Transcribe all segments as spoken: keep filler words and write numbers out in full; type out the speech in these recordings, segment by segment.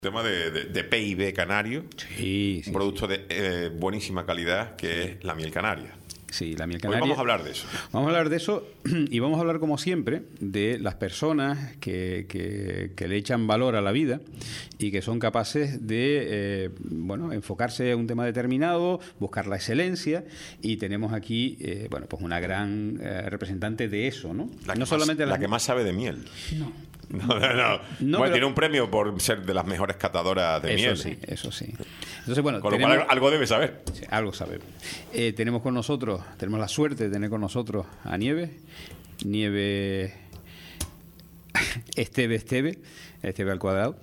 Tema de, de, de P I B canario, sí, sí, un producto sí. de eh, buenísima calidad que sí. es la miel canaria. Sí, la miel canaria. Hoy vamos a hablar de eso. Vamos a hablar de eso y vamos a hablar, como siempre, de las personas que, que, que le echan valor a la vida y que son capaces de eh, bueno, enfocarse a un tema determinado, buscar la excelencia, y tenemos aquí eh, bueno, pues una gran eh, representante de eso, ¿no? La, que, no más, solamente la las... que más sabe de miel. No. No, no, no. no bueno, pero... tiene un premio por ser de las mejores catadoras de eso miel. Eso sí, eso sí. Entonces, bueno, con tenemos... lo cual algo debe saber. Sí, algo sabemos. Eh, tenemos con nosotros, tenemos la suerte de tener con nosotros a Nieves, Nieves Esteve Esteve, Esteve al cuadrado,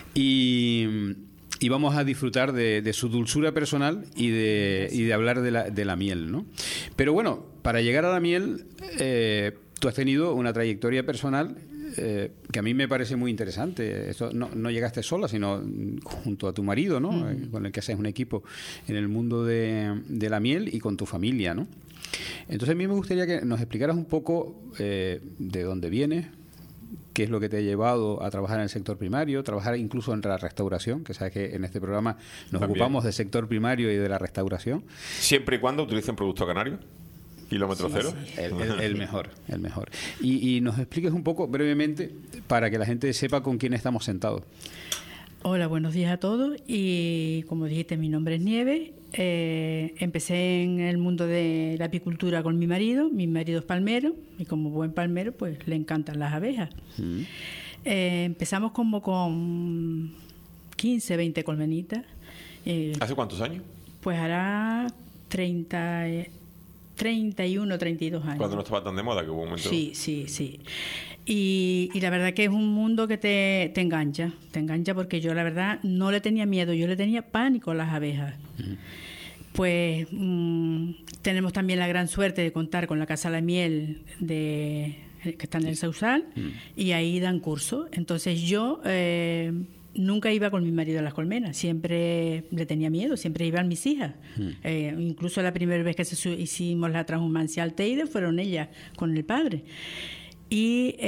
y, y vamos a disfrutar de, de su dulzura personal y de, y de hablar de la, de la miel, ¿no? Pero bueno, para llegar a la miel, eh, tú has tenido una trayectoria personal Eh, que a mí me parece muy interesante. Esto no, no llegaste sola, sino junto a tu marido, ¿no? Mm. Eh, con el que haces un equipo en el mundo de, de la miel, y con tu familia, ¿no? Entonces, a mí me gustaría que nos explicaras un poco eh, de dónde vienes, qué es lo que te ha llevado a trabajar en el sector primario, trabajar incluso en la restauración, que sabes que en este programa nos También. ocupamos del sector primario y de la restauración. Siempre y cuando utilicen producto canario. ¿Kilómetro sí, cero? Sí. El, el, el mejor, el mejor. Y, y nos expliques un poco brevemente para que la gente sepa con quién estamos sentados. Hola, buenos días a todos. Y como dijiste, mi nombre es Nieves. Eh, empecé en el mundo de la apicultura con mi marido. Mi marido es palmero y como buen palmero pues le encantan las abejas. Mm. Eh, empezamos como con quince, veinte colmenitas. Eh, ¿Hace cuántos años? Pues hará treinta... treinta y uno, treinta y dos años. Cuando no estaba tan de moda, que hubo un momento... Sí, sí, sí. Y, y la verdad que es un mundo que te, te engancha, te engancha porque yo la verdad no le tenía miedo, yo le tenía pánico a las abejas. Uh-huh. Pues mmm, tenemos también la gran suerte de contar con la Casa La Miel de, que está en el Sausal, uh-huh. y ahí dan curso. Entonces yo... Eh, nunca iba con mi marido a las colmenas, siempre le tenía miedo, siempre iban mis hijas. Mm. Eh, incluso la primera vez que se, hicimos la transhumancia al Teide fueron ellas con el padre. Y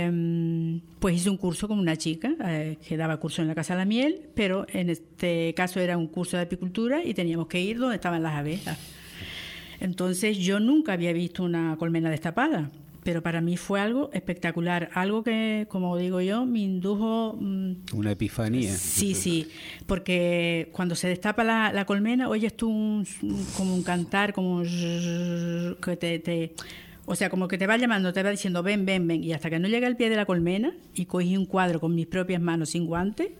eh, pues hice un curso con una chica eh, que daba curso en la Casa de la Miel, pero en este caso era un curso de apicultura y teníamos que ir donde estaban las abejas. Entonces yo nunca había visto una colmena destapada. Pero para mí fue algo espectacular, algo que, como digo yo, me indujo... Mmm, una epifanía. Sí, sí, porque cuando se destapa la, la colmena, oyes tú un, como un cantar, como un... que te, te, o sea, como que te va llamando, te va diciendo ven, ven, ven, y hasta que no llegué al pie de la colmena y cogí un cuadro con mis propias manos sin guantes,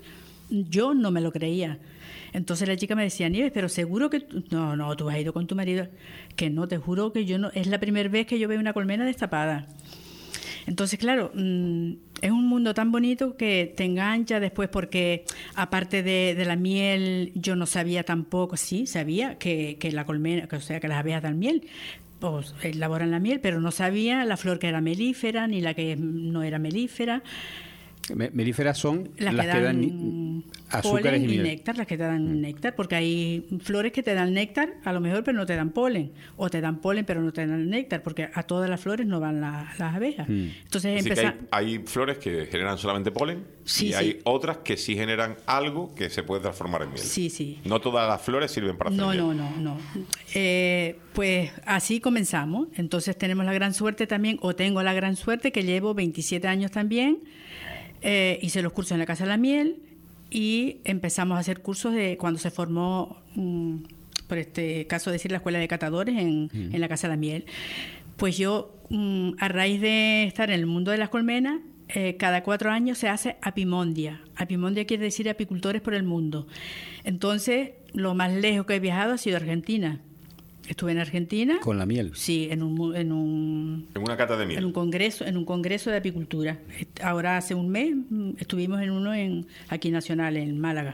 yo no me lo creía. Entonces la chica me decía, Nieves, pero seguro que... Tú... No, no, tú has ido con tu marido. Que no, te juro que yo no... Es la primera vez que yo veo una colmena destapada. Entonces, claro, mmm, es un mundo tan bonito que te engancha después porque, aparte de, de la miel, yo no sabía tampoco, sí, sabía que, que la colmena, que, o sea, que las abejas dan miel, o elaboran la miel, pero no sabía la flor que era melífera ni la que no era melífera. Melíferas son las, las que dan, que dan azúcares y miel. Y néctar, las que te dan néctar, porque hay flores que te dan néctar, a lo mejor, pero no te dan polen, o te dan polen, pero no te dan néctar, porque a todas las flores no van la, las abejas. Mm. Entonces empezar... hay, hay flores que generan solamente polen, sí, y sí. hay otras que sí generan algo que se puede transformar en miel. Sí, sí. No todas las flores sirven para hacer no, miel. No, no, no, no. Eh, pues así comenzamos. Entonces tenemos la gran suerte también, o tengo la gran suerte, que llevo veintisiete años también. Eh, hice los cursos en la Casa de la Miel y empezamos a hacer cursos de cuando se formó, um, por este caso decir, la Escuela de Catadores en, mm. en la Casa de la Miel. Pues yo, um, a raíz de estar en el mundo de las colmenas, eh, cada cuatro años se hace apimondia. Apimondia quiere decir apicultores por el mundo. Entonces, lo más lejos que he viajado ha sido Argentina. Estuve en Argentina. ¿Con la miel? Sí, en un, en un... En una cata de miel. En un congreso, en un congreso de apicultura. Ahora hace un mes estuvimos en uno en aquí nacional, en Málaga.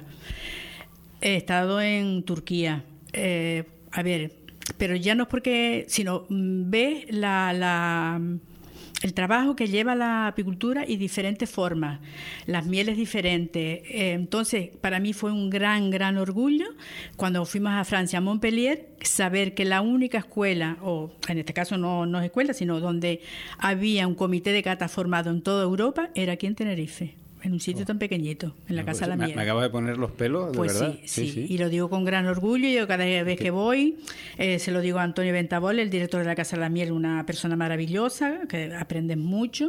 He estado en Turquía. Eh, a ver, pero ya no es porque... Sino ves la... la el trabajo que lleva la apicultura y diferentes formas, las mieles diferentes. Eh, entonces, para mí fue un gran, gran orgullo cuando fuimos a Francia, a Montpellier, saber que la única escuela, o en este caso no, no es escuela, sino donde había un comité de cata formado en toda Europa, era aquí en Tenerife. en un sitio tan pequeñito, en la No, Casa pues, de la me, Miel. me acabas de poner los pelos, de Pues verdad. sí, sí, y lo digo con gran orgullo. Yo cada vez que voy, eh, se lo digo a Antonio Ventabol, el director de la Casa de la Miel, una persona maravillosa, que aprendes mucho.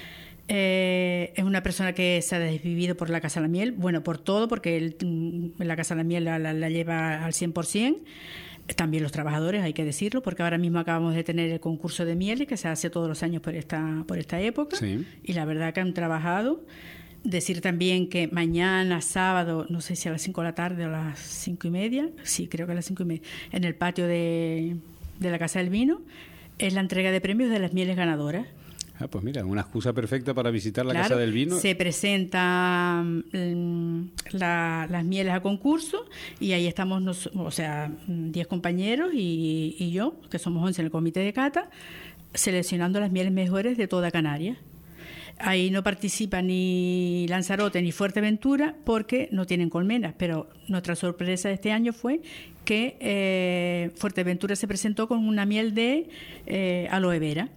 Eh, es una persona que se ha desvivido por la Casa de la Miel, bueno, por todo, porque él, mm, la Casa de la Miel la, la, la lleva al cien por ciento. También los trabajadores, hay que decirlo, porque ahora mismo acabamos de tener el concurso de mieles que se hace todos los años por esta, por esta época. Sí. Y la verdad que han trabajado. Decir también que mañana, sábado, no sé si a las cinco de la tarde o a las cinco y media, sí, creo que a las cinco y media, en el patio de, de la Casa del Vino, es la entrega de premios de las mieles ganadoras. Ah, pues mira, una excusa perfecta para visitar la Claro, Casa del Vino. Se presentan mm, la- las mieles a concurso y ahí estamos, nos, o sea, diez compañeros y, y yo, que somos once en el comité de cata, seleccionando las mieles mejores de toda Canarias. Ahí no participa ni Lanzarote ni Fuerteventura porque no tienen colmenas, pero nuestra sorpresa de este año fue que eh, Fuerteventura se presentó con una miel de eh, aloe vera.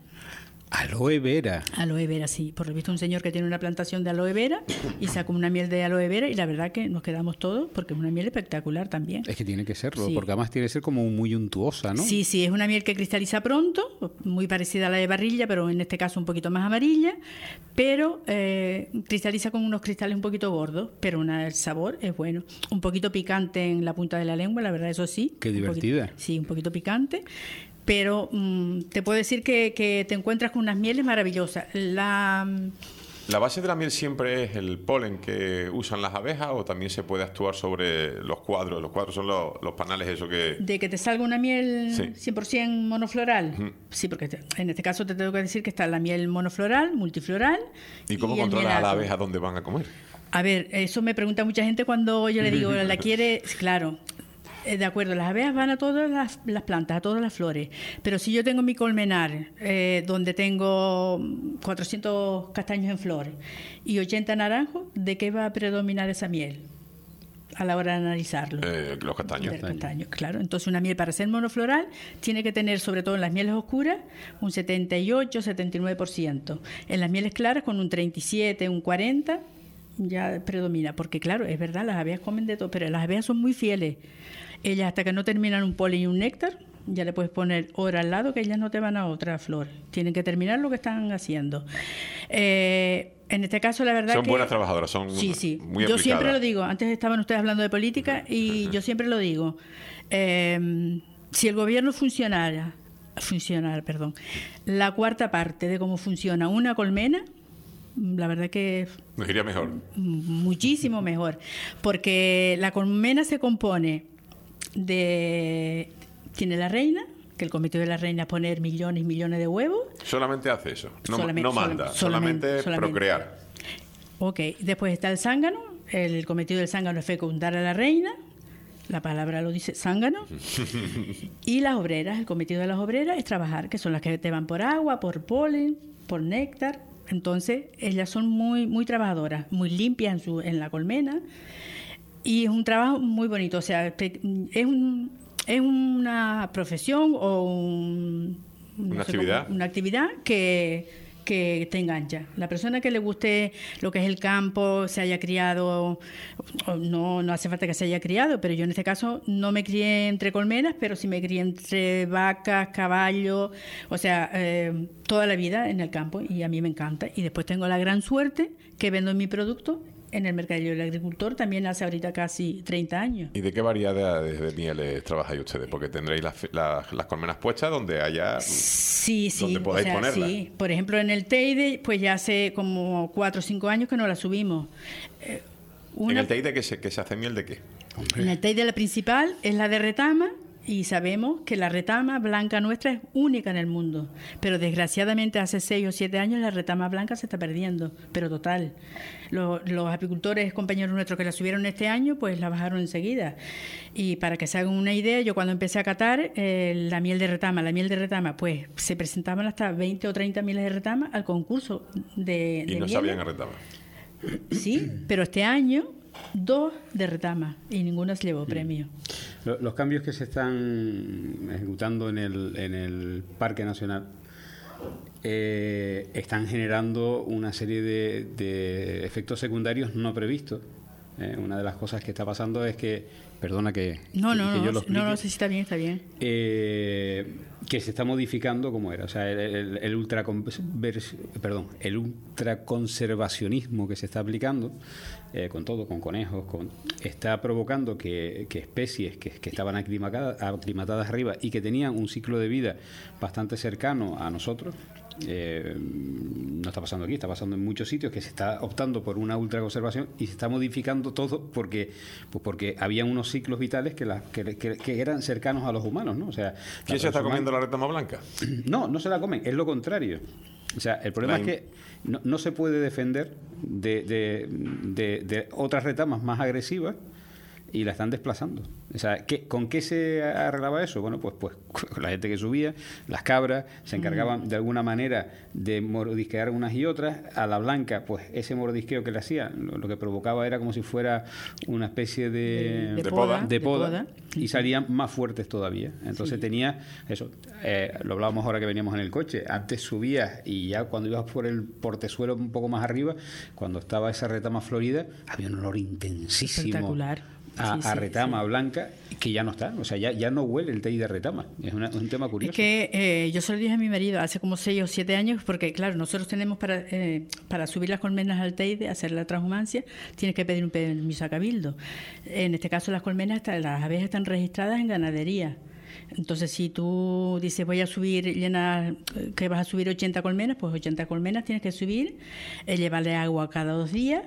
Aloe vera. Aloe vera, sí. Por lo visto, un señor que tiene una plantación de aloe vera y sacó una miel de aloe vera y la verdad que nos quedamos todos porque es una miel espectacular también. Es que tiene que serlo, Sí. porque además tiene que ser como muy untuosa, ¿no? Sí, sí, es una miel que cristaliza pronto, muy parecida a la de barrilla, pero en este caso un poquito más amarilla, pero eh, cristaliza con unos cristales un poquito gordos, pero una, el sabor es bueno. Un poquito picante en la punta de la lengua, la verdad, eso sí. Qué Un divertida. poquito- sí, un poquito picante. Pero mm, te puedo decir que, que te encuentras con unas mieles maravillosas. La, ¿La base de la miel siempre es el polen que usan las abejas o también se puede actuar sobre los cuadros? Los cuadros son los, los panales, eso que... de que te salga una miel Sí. cien por ciento monofloral. Ujú. Sí, porque te- en este caso te tengo que decir que está la miel monofloral, multifloral. ¿Y cómo el controlas a la mielato. abeja dónde van a comer? A ver, eso me pregunta mucha gente cuando yo le digo, ¿la quiere? Claro, eh, de acuerdo, las abejas van a todas las, las plantas, a todas las flores. Pero si yo tengo mi colmenar, eh, donde tengo cuatrocientos castaños en flor y ochenta naranjos, ¿de qué va a predominar esa miel a la hora de analizarlo? Eh, los castaños. Del castaño, claro. Entonces, una miel para ser monofloral tiene que tener, sobre todo en las mieles oscuras, un setenta y ocho, setenta y nueve por ciento. En las mieles claras, con un treinta y siete, un cuarenta, ya predomina. Porque, claro, es verdad, las abejas comen de todo, pero las abejas son muy fieles. Ellas, hasta que no terminan un polen y un néctar, ya le puedes poner hora al lado, que ellas no te van a otra flor. Tienen que terminar lo que están haciendo. Eh, en este caso, la verdad Son que... buenas trabajadoras, son Sí, sí. muy Yo aplicadas. siempre lo digo. Antes estaban ustedes hablando de política y yo siempre lo digo. Eh, si el gobierno funcionara, funcionara, perdón, la cuarta parte de cómo funciona una colmena, la verdad que Nos iría mejor. muchísimo mejor, porque la colmena se compone de... Tiene la reina, que el comité de la reina poner millones y millones de huevos. Solamente hace eso. No, Solamente- no manda. solamente- Solamente, solamente. procrear. Ok, después está el zángano. El cometido del zángano es fecundar a la reina. La palabra lo dice, zángano. Y las obreras, el cometido de las obreras es trabajar, que son las que te van por agua, por polen, por néctar. Entonces, ellas son muy, muy trabajadoras, muy limpias en, su, en la colmena. Y es un trabajo muy bonito. O sea, es, un, es una profesión o un, no Una sé actividad. cómo- una actividad que, que te engancha. La persona que le guste lo que es el campo, se haya criado, o no, no hace falta que se haya criado, pero yo en este caso no me crié entre colmenas, pero sí me crié entre vacas, caballos, o sea, eh, toda la vida en el campo y a mí me encanta. Y después tengo la gran suerte que vendo mi producto en el mercadillo del agricultor también hace ahorita casi treinta años. ¿Y de qué variedades de mieles trabajáis ustedes? Porque tendréis las, las, las colmenas puestas donde haya... Sí, sí. donde podáis o sea, ponerla. sí. Por ejemplo, en el Teide, pues ya hace como cuatro o cinco años que no la subimos. Eh, ¿En el Teide que se, que se hace miel de qué? En el Teide la principal es la de retama. Y sabemos que la retama blanca nuestra es única en el mundo. Pero desgraciadamente hace seis o siete años la retama blanca se está perdiendo. Pero total. Los, los apicultores, compañeros nuestros que la subieron este año, pues la bajaron enseguida. Y para que se hagan una idea, yo cuando empecé a catar eh, la miel de retama, la miel de retama, pues se presentaban hasta veinte o treinta mieles de retama al concurso de, Y de no mieles. sabían a retama. Sí, pero este año dos de retama y ninguna se llevó premio. Lo- Los cambios que se están ejecutando en el, en el Parque Nacional eh, están generando una serie de, de efectos secundarios no previstos. Eh, una de las cosas que está pasando es que, perdona que, no, que, no, que yo no, lo explique, no, no sé si está bien, está bien. Eh, que se está modificando como era, o sea, el, el, el ultra perdón, el ultraconservacionismo que se está aplicando eh, con todo, con conejos, con, está provocando que, que especies que, que estaban aclimatadas, aclimatadas arriba y que tenían un ciclo de vida bastante cercano a nosotros. Eh, no está pasando aquí, está pasando en muchos sitios que se está optando por una ultraconservación y se está modificando todo porque pues porque había unos ciclos vitales que, la, que, que, que eran cercanos a los humanos, ¿no? O sea, ¿quién se está comiendo la retama blanca? No, no se la comen, es lo contrario. O sea, el problema la... es que no, no se puede defender de, de, de, de otras retamas más agresivas y la están desplazando. O sea, ¿qué, ¿con qué se arreglaba eso? Bueno, pues, pues con la gente que subía, las cabras, se encargaban mm. de alguna manera de mordisquear unas y otras. A la blanca, pues ese mordisqueo que le hacía, lo, lo que provocaba era como si fuera una especie de, de, de poda, de poda, de poda. Y salían más fuertes todavía. Entonces sí. tenía eso, eh, lo hablábamos ahora que veníamos en el coche, antes subías y ya cuando ibas por el portezuelo un poco más arriba, cuando estaba esa retama florida, había un olor intensísimo. Espectacular. A, sí, sí, a retama sí. blanca, que ya no está, o sea, ya, ya no huele el té de retama. Es una, un tema curioso. Es que eh, yo se lo dije a mi marido hace como seis o siete años, porque claro, nosotros tenemos para eh, para subir las colmenas al Teide, hacer la transhumancia, tienes que pedir un permiso a Cabildo. En este caso las colmenas, las abejas están registradas en ganadería. Entonces, si tú dices voy a subir, llenar, que vas a subir ochenta colmenas, pues ochenta colmenas tienes que subir, eh, llevarle agua cada dos días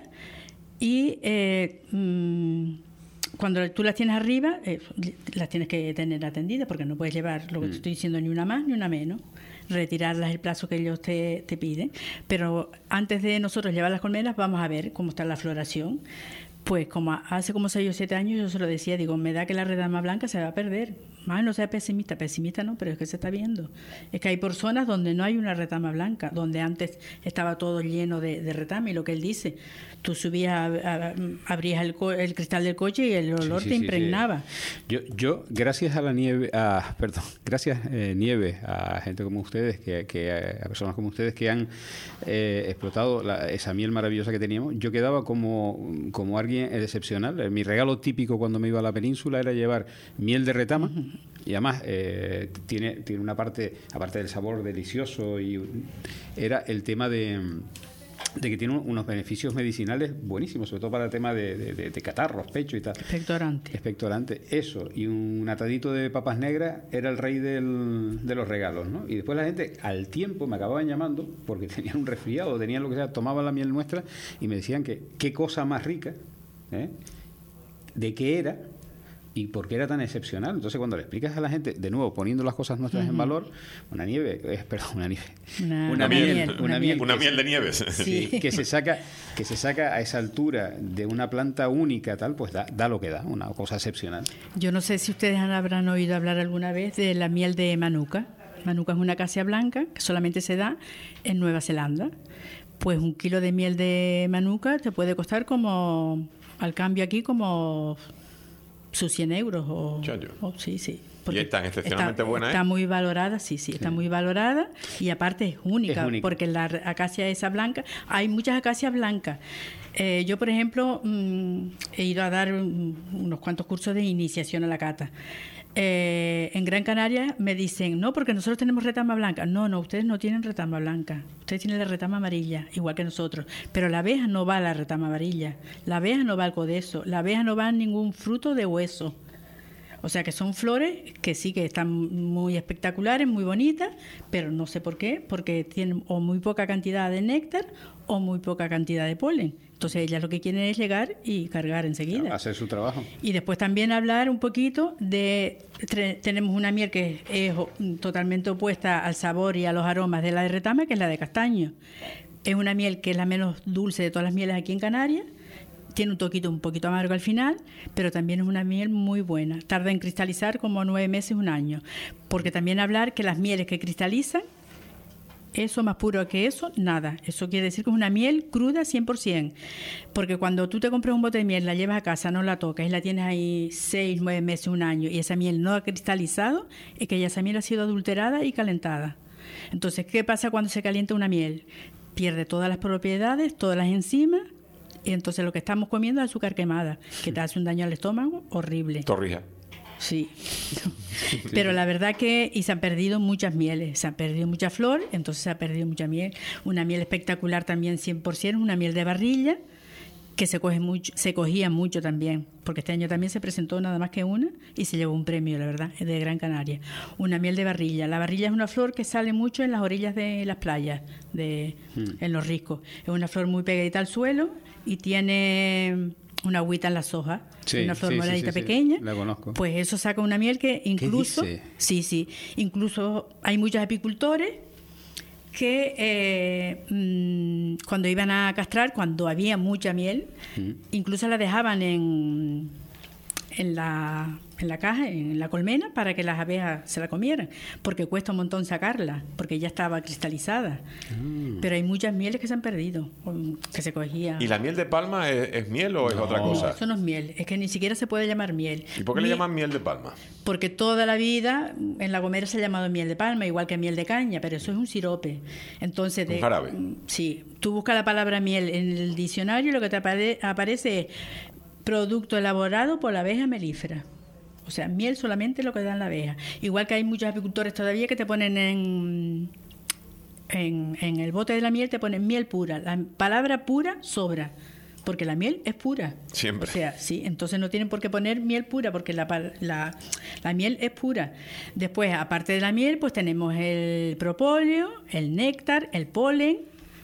y... Eh, mmm, cuando tú las tienes arriba, eh, las tienes que tener atendidas porque no puedes llevar lo que te estoy diciendo ni una más ni una menos. Retirarlas el plazo que ellos te, te piden. Pero antes de nosotros llevar las colmenas, vamos a ver cómo está la floración. Pues como hace como seis o siete años yo se lo decía, digo, me da que la retama blanca se va a perder. Más no sea pesimista, pesimista no, pero es que se está viendo. Es que hay por zonas donde no hay una retama blanca, donde antes estaba todo lleno de, de retama, y lo que él dice, tú subías, a, a, abrías el, co el cristal del coche y el olor sí, sí, te impregnaba. Sí, sí. Yo, yo, gracias a la nieve, a, perdón, gracias eh, nieve, a gente como ustedes, que, que a personas como ustedes que han eh, explotado la, esa miel maravillosa que teníamos, yo quedaba como, como alguien excepcional. Mi regalo típico cuando me iba a la península era llevar miel de retama. Uh-huh. Y además eh, tiene, tiene una parte, aparte del sabor delicioso, y era el tema de, de que tiene unos beneficios medicinales buenísimos, sobre todo para el tema de, de, de, de catarros, pecho y tal. Expectorante. Expectorante. Eso, y un atadito de papas negras era el rey del, de los regalos, ¿no? Y después la gente, al tiempo, me acababan llamando porque tenían un resfriado, tenían lo que sea, tomaban la miel nuestra y me decían que qué cosa más rica, ¿eh? De qué era y por qué era tan excepcional. Entonces, cuando le explicas a la gente, de nuevo, poniendo las cosas nuestras uh-huh. en valor, una nieve, eh, perdón, una nieve, una, una, una miel, miel, una miel, una miel de nieves, sí, que se saca, que se saca a esa altura de una planta única, tal, pues da, da lo que da, una cosa excepcional. Yo no sé si ustedes habrán oído hablar alguna vez de la miel de Manuka. Manuka es una acacia blanca que solamente se da en Nueva Zelanda. Pues un kilo de miel de Manuka te puede costar como, al cambio aquí, como sus cien euros. O, o, sí, sí. ¿Y es tan excepcionalmente está, buena? Está ¿eh? muy valorada, sí, sí, está sí. muy valorada, y aparte es única, es única, porque la acacia esa blanca, hay muchas acacias blancas. Eh, yo, por ejemplo, mmm, he ido a dar un, unos cuantos cursos de iniciación a la cata. Eh, en Gran Canaria me dicen, no, porque nosotros tenemos retama blanca. No, no, ustedes no tienen retama blanca. Ustedes tienen la retama amarilla, igual que nosotros. Pero la abeja no va a la retama amarilla. La abeja no va al codeso. La abeja no va a ningún fruto de hueso. O sea que son flores que sí que están muy espectaculares, muy bonitas, pero no sé por qué, porque tienen o muy poca cantidad de néctar o muy poca cantidad de polen. Entonces ellas lo que quieren es llegar y cargar enseguida. Hacer su trabajo. Y después también hablar un poquito de... Tenemos una miel que es totalmente opuesta al sabor y a los aromas de la de retama, que es la de castaño. Es una miel que es la menos dulce de todas las mieles aquí en Canarias. Tiene un toquito un poquito amargo al final, pero también es una miel muy buena. Tarda en cristalizar como nueve meses, un año. Porque también hablar que las mieles que cristalizan, eso más puro que eso, nada. Eso quiere decir que es una miel cruda cien por ciento. Porque cuando tú te compras un bote de miel, la llevas a casa, no la tocas y la tienes ahí seis, nueve meses, un año, y esa miel no ha cristalizado, es que ya esa miel ha sido adulterada y calentada. Entonces, ¿qué pasa cuando se calienta una miel? Pierde todas las propiedades, todas las enzimas, y entonces lo que estamos comiendo es azúcar quemada, que te hace un daño al estómago horrible. Torrija. Sí. Pero la verdad que y se han perdido muchas mieles, se han perdido mucha flor, entonces se ha perdido mucha miel. Una miel espectacular también cien por ciento, una miel de barrilla, que se coge mucho, se cogía mucho también, porque este año también se presentó nada más que una y se llevó un premio, la verdad, de Gran Canaria. Una miel de barrilla. La barrilla es una flor que sale mucho en las orillas de las playas, de, hmm. en los riscos. Es una flor muy pegadita al suelo y tiene una agüita en las hojas. Sí, una flor sí, moradita sí, sí, pequeña. Sí, la conozco. Pues eso saca una miel que incluso... ¿Qué dice? Sí, sí. Incluso hay muchos apicultores que eh, mmm, cuando iban a castrar, cuando había mucha miel, mm. incluso la dejaban en, en, la, en la caja, en la colmena, para que las abejas se la comieran, porque cuesta un montón sacarla, porque ya estaba cristalizada. Mm. Pero hay muchas mieles que se han perdido, que se cogía. ¿Y la miel de palma es, es miel o es no, otra cosa? No, eso no es miel, es que ni siquiera se puede llamar miel. ¿Y por qué miel, le llaman miel de palma? Porque toda la vida en La Gomera se ha llamado miel de palma, igual que miel de caña, pero eso es un sirope. Entonces, ¿Un de, jarabe? Sí, tú buscas la palabra miel en el diccionario y lo que te apare, aparece es producto elaborado por la abeja melífera. O sea, miel solamente lo que dan la abeja. Igual que hay muchos apicultores todavía que te ponen en, en, en el bote de la miel, te ponen miel pura. La palabra pura sobra, porque la miel es pura. Siempre. O sea, sí, entonces no tienen por qué poner miel pura, porque la, la, la miel es pura. Después, aparte de la miel, pues tenemos el propóleo, el néctar, el polen.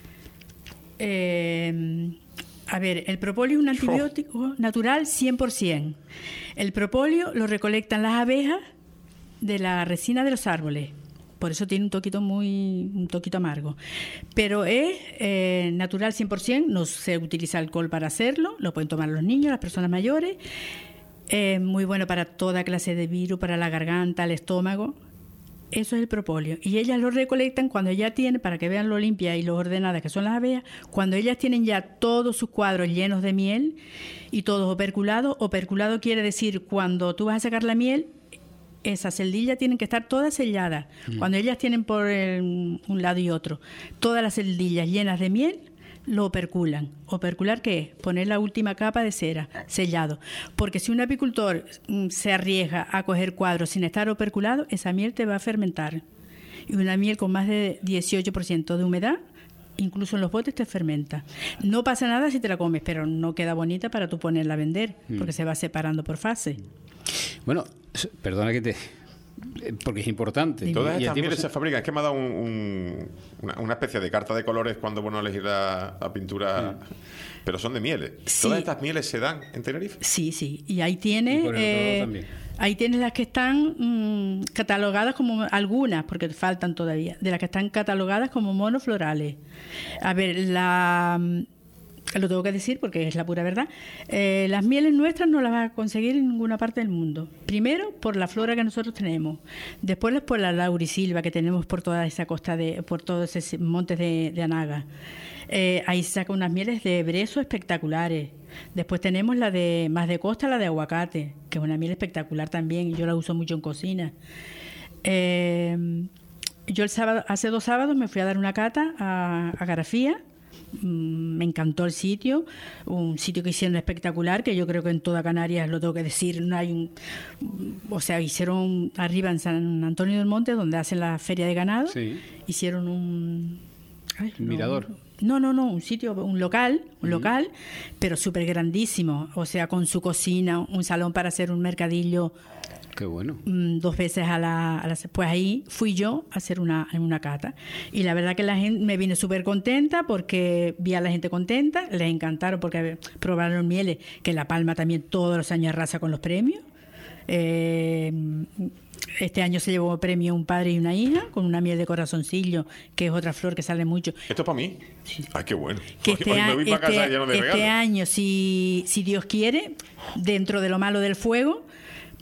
Eh, a ver, el propóleo es un antibiótico oh. natural cien por ciento. El propóleo lo recolectan las abejas de la resina de los árboles. Por eso tiene un toquito muy un toquito amargo. Pero es eh, natural cien por ciento, no se utiliza alcohol para hacerlo, lo pueden tomar los niños, las personas mayores. Es muy bueno para toda clase de virus, para la garganta, el estómago. Eso es el propóleo. Y ellas lo recolectan cuando ya tienen, para que vean lo limpia y lo ordenada que son las abejas, cuando ellas tienen ya todos sus cuadros llenos de miel y todos operculados. Operculado quiere decir cuando tú vas a sacar la miel, esas celdillas tienen que estar todas selladas. Mm. Cuando ellas tienen por el, un lado y otro todas las celdillas llenas de miel, lo operculan. ¿Opercular qué es? Poner la última capa de cera, sellado. Porque si un apicultor mm, se arriesga a coger cuadros sin estar operculado, esa miel te va a fermentar. Y una miel con más de dieciocho por ciento de humedad, incluso en los botes, te fermenta. No pasa nada si te la comes, pero no queda bonita para tú ponerla a vender, mm. porque se va separando por fase. Bueno, perdona que te... porque es importante. Dime. Todas estas mieles se... se fabrican. Es que me ha dado un, un, una, una especie de carta de colores cuando bueno elegir la, la pintura, mm. pero son de mieles. Sí. ¿Todas estas mieles se dan en Tenerife? Sí, sí. Y ahí tienes, y eh, ahí tienes las que están mmm, catalogadas como algunas, porque faltan todavía, de las que están catalogadas como monoflorales. A ver, la... lo tengo que decir porque es la pura verdad. Eh, las mieles nuestras no las vas a conseguir en ninguna parte del mundo. Primero, por la flora que nosotros tenemos. Después, por la laurisilva que tenemos por toda esa costa, de, por todos esos montes de, de Anaga. Eh, ahí se sacan unas mieles de brezo espectaculares. Después tenemos la de más de costa, la de aguacate, que es una miel espectacular también. Yo la uso mucho en cocina. Eh, yo el sábado, hace dos sábados me fui a dar una cata a, a Garafía. Me encantó el sitio, un sitio que hicieron espectacular, que yo creo que en toda Canarias, lo tengo que decir, no hay un, o sea, hicieron arriba en San Antonio del Monte, donde hacen la feria de ganado, sí. Hicieron un ay, no, mirador. No, no, no, un sitio, un local, un uh-huh. local, pero súper grandísimo, o sea, con su cocina, un salón para hacer un mercadillo. Qué bueno. Dos veces a la, a la... Pues ahí fui yo a hacer una, una cata. Y la verdad que la gente me vine súper contenta porque vi a la gente contenta, les encantaron porque probaron mieles, que La Palma también todos los años arrasa con los premios. Eh, este año se llevó premio un padre y una hija con una miel de corazoncillo, que es otra flor que sale mucho. ¿Esto es para mí? Sí. Ay, qué bueno. Que este, hoy, hoy me voy para este, casa lleno de este año, si, si Dios quiere, dentro de lo malo del fuego,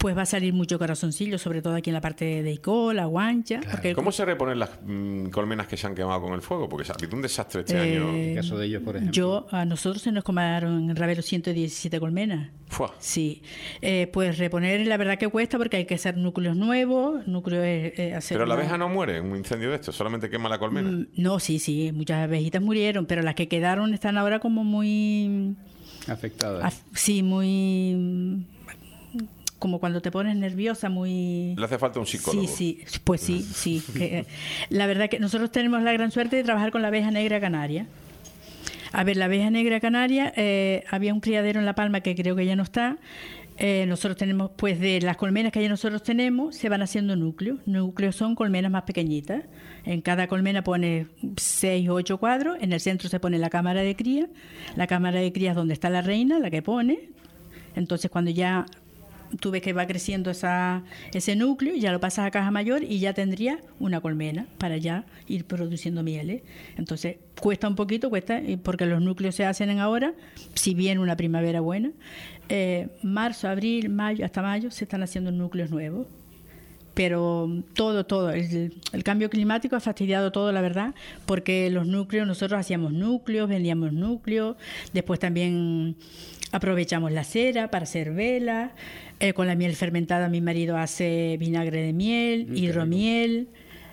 pues va a salir mucho corazoncillo, sobre todo aquí en la parte de Icó, la Guancha. Claro. Porque ¿Cómo se reponen las mm, colmenas que se han quemado con el fuego? Porque ha habido un desastre este Eh, año. En el caso de ellos, por ejemplo. Yo, a nosotros se nos quemaron en Ravelo ciento diecisiete colmenas. Fua. Sí. Eh, pues reponer, la verdad que cuesta porque hay que hacer núcleos nuevos, núcleos eh, eh, hacer Pero la una- abeja no muere en un incendio de esto, solamente quema la colmena. Mm, No, sí, sí, muchas abejitas murieron, pero las que quedaron están ahora como muy... Afectadas. af- Sí, muy... Como cuando te pones nerviosa, muy... Le hace falta un psicólogo. Sí, sí, pues sí, sí. que, eh, la verdad que nosotros tenemos la gran suerte de trabajar con la abeja negra canaria. A ver, la abeja negra canaria, eh, había un criadero en La Palma que creo que ya no está. Eh, nosotros tenemos, pues de las colmenas que ya nosotros tenemos, se van haciendo núcleos. Núcleos son colmenas más pequeñitas. En cada colmena pone seis o ocho cuadros. En el centro se pone la cámara de cría. La cámara de cría es donde está la reina, la que pone. Entonces, cuando ya tú ves que va creciendo esa, ese núcleo, ya lo pasas a caja mayor y ya tendría una colmena para ya ir produciendo mieles. Entonces, cuesta un poquito, cuesta, eh, porque los núcleos se hacen en ahora, si bien una primavera buena. Eh, marzo, abril, mayo, hasta mayo se están haciendo núcleos nuevos. Pero todo, todo, el, el cambio climático ha fastidiado todo, la verdad, porque los núcleos, nosotros hacíamos núcleos, vendíamos núcleos, después también aprovechamos la cera para hacer velas, eh, con la miel fermentada mi marido hace vinagre de miel, Mm, hidromiel.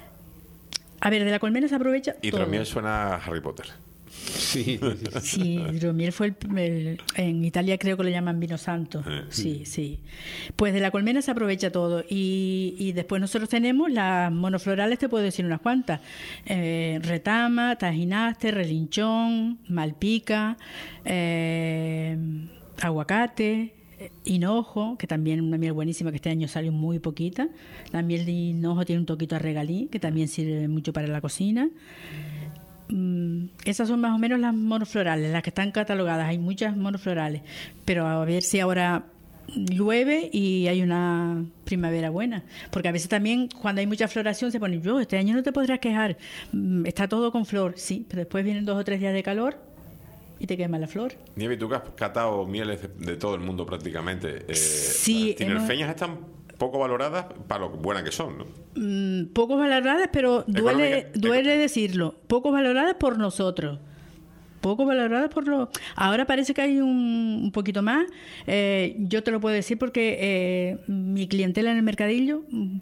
A ver, de la colmena se aprovecha Hidromiel todo. suena a Harry Potter. Sí, sí, sí. Sí, hidromiel fue el, el- en Italia creo que lo llaman vino santo. Eh. Sí, sí. Pues de la colmena se aprovecha todo y, y después nosotros tenemos las monoflorales, te puedo decir unas cuantas. Eh, retama, tajinaste, relinchón, malpica, eh, aguacate, eh, hinojo, que también es una miel buenísima que este año salió muy poquita. La miel de hinojo tiene un toquito a regalí, que también sirve mucho para la cocina. Mm, esas son más o menos las monoflorales, las que están catalogadas. Hay muchas monoflorales, pero a ver si ahora llueve y hay una primavera buena, porque a veces también cuando hay mucha floración se pone, yo, este año no te podrás quejar, mm, está todo con flor, sí, pero después vienen dos o tres días de calor y te quema la flor. Nieve, tú que has catado mieles de, de todo el mundo prácticamente. Eh, Sí, las tinerfeñas hemos- están poco valoradas para lo buenas que son, ¿no? Mm, poco valoradas, pero duele, Económica- duele decirlo, poco valoradas por nosotros. Poco valoradas por lo... Ahora parece que hay un, un poquito más. Eh, yo te lo puedo decir porque eh, mi clientela en el mercadillo, mm,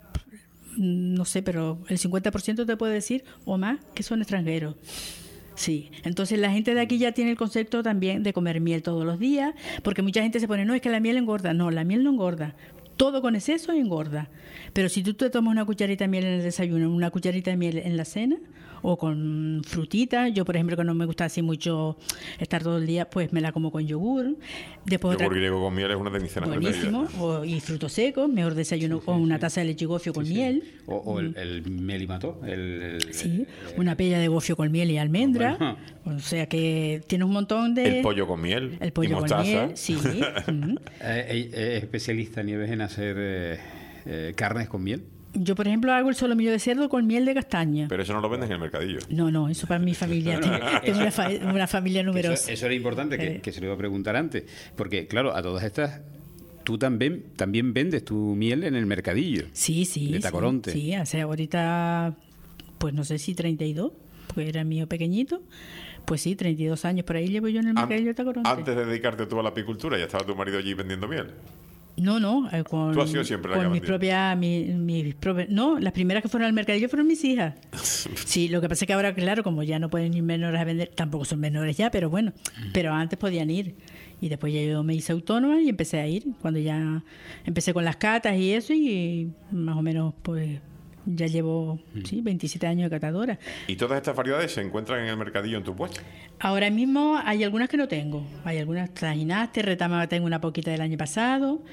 no sé, pero el cincuenta por ciento te puedo decir, o más, que son extranjeros. Sí, entonces la gente de aquí ya tiene el concepto también de comer miel todos los días, porque mucha gente se pone, no, es que la miel engorda. No, la miel no engorda. Todo con exceso engorda. Pero si tú te tomas una cucharita de miel en el desayuno, una cucharita de miel en la cena, o con frutita, yo por ejemplo que no me gusta así mucho estar todo el día, pues me la como con yogur. Después Yogur otra- griego con miel es una de mis cenas buenísimo, preferidas. o, y frutos secos, mejor desayuno con una taza de leche gofio con miel. O, o el, el melimató. El, el- Sí, una pella de gofio con miel y almendra. Bueno. O sea que tienes un montón de... El pollo con miel El y pollo con mostaza. miel, sí. Ujú. Eh, eh, es especialista, Nieves, en hacer eh, eh, carnes con miel. Yo, por ejemplo, hago el solomillo de cerdo con miel de castaña. Pero eso no lo vendes en el mercadillo. No, no, eso para mi familia. Bueno, Tengo, eso- tengo una, fa- una familia Eso, numerosa. eso era importante, que, Eh. que se lo iba a preguntar antes. Porque, claro, a todas estas, tú también, también vendes tu miel en el mercadillo. Sí, sí. de sí, Tacoronte. Sí, hace ahorita, pues no sé si treinta y dos, porque era mío pequeñito. Pues sí, treinta y dos años por ahí llevo yo en el An- mercadillo de Tacoronte. Antes de dedicarte tú a la apicultura, ya estaba tu marido allí vendiendo miel. No, no, eh, con, Tú has sido siempre la que con ha mis vendido. propias, mi- mis propias, no, las primeras que fueron al mercadillo fueron mis hijas. Sí, lo que pasa es que ahora, claro, como ya no pueden ir menores a vender, tampoco son menores ya, pero bueno, pero antes podían ir. Y después ya yo me hice autónoma y empecé a ir, cuando ya empecé con las catas y eso, y más o menos, pues, ya llevo, sí, veintisiete años de catadora. Y todas estas variedades se encuentran en el mercadillo en tu puesto. Ahora mismo hay algunas que no tengo. Hay algunas trajinaste, retama tengo una poquita del año pasado.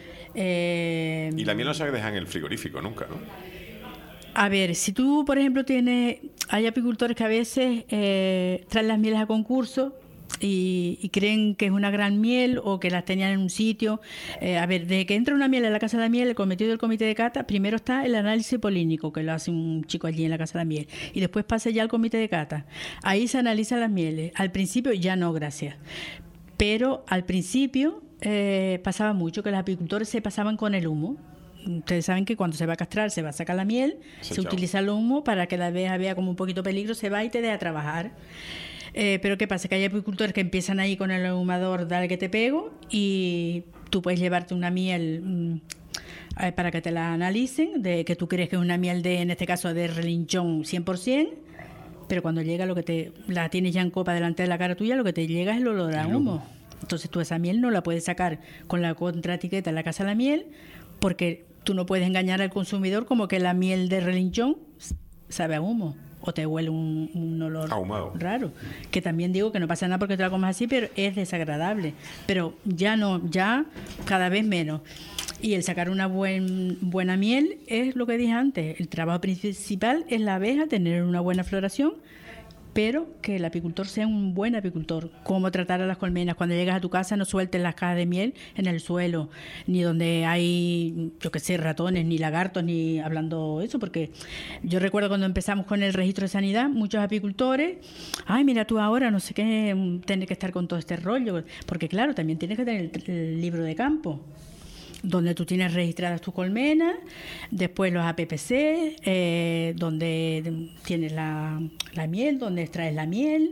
Eh, Y la miel no se deja en el frigorífico nunca, ¿no? A ver, si tú, por ejemplo, tienes... Hay apicultores que a veces eh, traen las mieles a concurso y, y creen que es una gran miel o que las tenían en un sitio. Eh, a ver, desde que entra una miel a la Casa de la Miel, el cometido del comité de cata, primero está el análisis polínico, que lo hace un chico allí en la Casa de la Miel, y después pasa ya al comité de cata. Ahí se analizan las mieles. Al principio ya no, gracias. Pero al principio eh, pasaba mucho que los apicultores se pasaban con el humo. ustedes saben que cuando se va a castrar se va a sacar la miel, Sí, se chao. utiliza el humo para que la abeja vea como un poquito peligro, se va y te deja trabajar. Eh, pero ¿qué pasa? Que hay apicultores que empiezan ahí con el ahumador, dale que te pego, y tú puedes llevarte una miel mmm, eh, para que te la analicen, de que tú crees que es una miel de, en este caso, de relinchón cien por ciento, pero cuando llega lo que te la tienes ya en copa delante de la cara tuya, lo que te llega es el olor a humo. Entonces tú esa miel no la puedes sacar con la contraetiqueta en la Casa de la Miel, porque tú no puedes engañar al consumidor como que la miel de relinchón sabe a humo o te huele un, un olor ahumado raro, que también digo que no pasa nada porque te la comas así, pero es desagradable, pero ya no, ya cada vez menos. Y el sacar una buen, buena miel es lo que dije antes, el trabajo principal es la abeja, tener una buena floración, pero que el apicultor sea un buen apicultor. Cómo tratar a las colmenas. Cuando llegas a tu casa no sueltes las cajas de miel en el suelo, ni donde hay, yo qué sé, ratones, ni lagartos, ni hablando eso, porque yo recuerdo cuando empezamos con el registro de sanidad, muchos apicultores, ay, mira tú ahora, no sé qué, tener que estar con todo este rollo, porque claro, también tienes que tener el, el libro de campo, donde tú tienes registradas tus colmenas, después los A P P C, eh, donde tienes la, la miel, donde extraes la miel,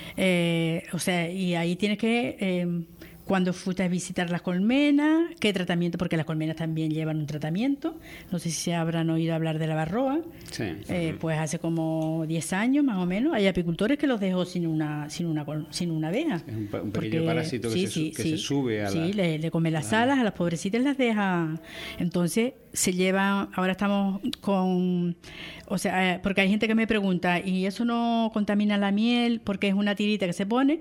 eh, o sea, y ahí tienes que, eh, cuando fuiste a visitar las colmenas, qué tratamiento, porque las colmenas también llevan un tratamiento, no sé si se habrán oído hablar de la varroa, Sí. eh, pues hace como diez años más o menos, hay apicultores que los dejó sin una sin una, sin una abeja. Es un, pa- un pequeño Porque- parásito que, sí, se, sí, su- que sí. se sube a Sí, la... le, le come las alas, a las pobrecitas las deja. Entonces se lleva, ahora estamos con, o sea, eh, porque hay gente que me pregunta, ¿y eso no contamina la miel? Porque es una tirita que se pone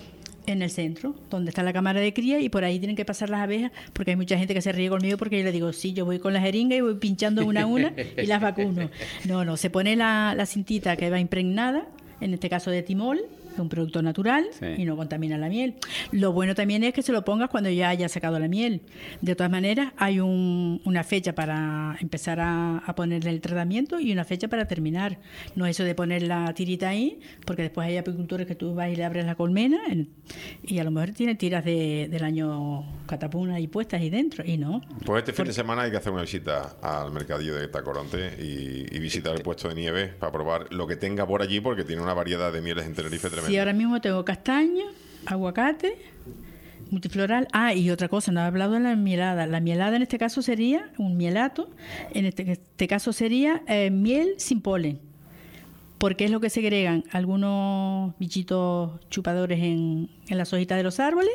en el centro, donde está la cámara de cría, y por ahí tienen que pasar las abejas, porque hay mucha gente que se ríe conmigo porque yo le digo, sí, yo voy con la jeringa y voy pinchando una a una y las vacuno. No, no, se pone la, la cintita que va impregnada, en este caso de timol, un producto natural, Sí. y no contamina la miel. Lo bueno también es que se lo pongas cuando ya haya sacado la miel. De todas maneras, hay un, una fecha para empezar a, a ponerle el tratamiento y una fecha para terminar. No eso de poner la tirita ahí, porque después hay apicultores que tú vas y le abres la colmena en- y a lo mejor tiene tiras de, del año catapuna ahí puestas ahí dentro, y no. Pues este fin de semana hay que hacer una visita al mercadillo de Tacoronte y, y visitar el puesto de nieve para probar lo que tenga por allí, porque tiene una variedad de mieles en Tenerife tremenda. Sí, ahora mismo tengo castaño, aguacate, multifloral. Ah, y otra cosa, no he hablado de la mielada. La mielada en este caso sería un mielato, en este, este caso sería eh, miel sin polen, porque es lo que segregan algunos bichitos chupadores en, en las hojitas de los árboles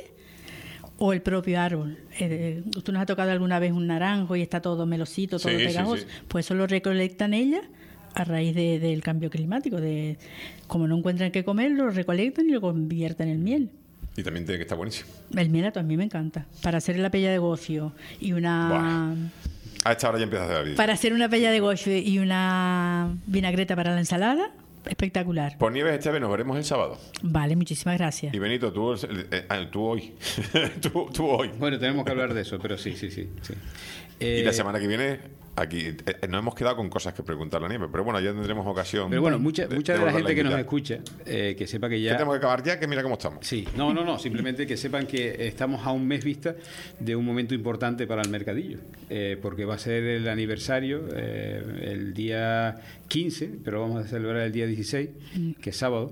o el propio árbol. Eh, ¿Tú nos ha tocado alguna vez un naranjo y está todo melosito, todo Sí, sí, pegajoso? sí. Pues eso lo recolectan ellas a raíz de- del cambio climático. De como no encuentran qué comer, lo recolectan y lo convierten en miel. Y también tiene que estar buenísimo. El mielato a mí me encanta. Para hacer la pella de gofio y una... Buah. A esta hora ya empieza a hacer el vídeo. Para hacer una pella de gofio y una vinagreta para la ensalada, espectacular. Por Nieves Esteves nos veremos el sábado. Vale, muchísimas gracias. Y Benito, tú, eh, eh, tú hoy. tú, tú hoy. Bueno, tenemos que hablar de eso, pero sí, sí, sí. sí. Eh, Y la semana que viene, aquí eh, nos hemos quedado con cosas que preguntarle a Nieves, pero bueno, ya tendremos ocasión. Pero bueno, mucha, mucha de la volverla a gente que nos invitar. escucha, eh, que sepa que Que ya... tenemos que acabar ya, que mira cómo estamos. Sí, no, no, no, simplemente que sepan que estamos a un mes vista de un momento importante para el mercadillo, eh, porque va a ser el aniversario eh, el día quince, pero vamos a celebrar el día dieciséis, que es sábado.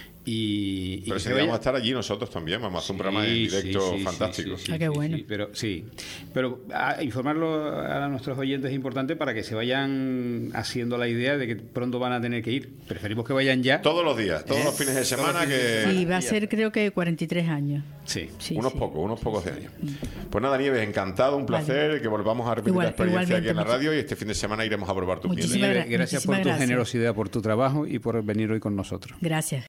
Y, y Pero que si se vamos vaya- a estar allí nosotros también, vamos a hacer un programa en Sí, directo sí, sí, fantástico. sí, sí, Ah, qué sí, bueno. sí, pero sí, pero a, informarlo a nuestros oyentes es importante para que se vayan haciendo la idea de que pronto van a tener que ir. Preferimos que vayan ya. Todos los días, todos ¿Eh? los fines de Todos los semana fines de que... semana. Sí, va a ser creo que cuarenta y tres años. Sí. Sí, unos sí. pocos, unos pocos de años. Pues nada, Nieves, encantado, un placer que volvamos a repetir Igual- la experiencia aquí en la igualmente, radio y este fin de semana iremos a probar tu miel. Muchísimas Nieves, gra- gracias por muchísimas tu gracias. generosidad, por tu trabajo y por venir hoy con nosotros. Gracias.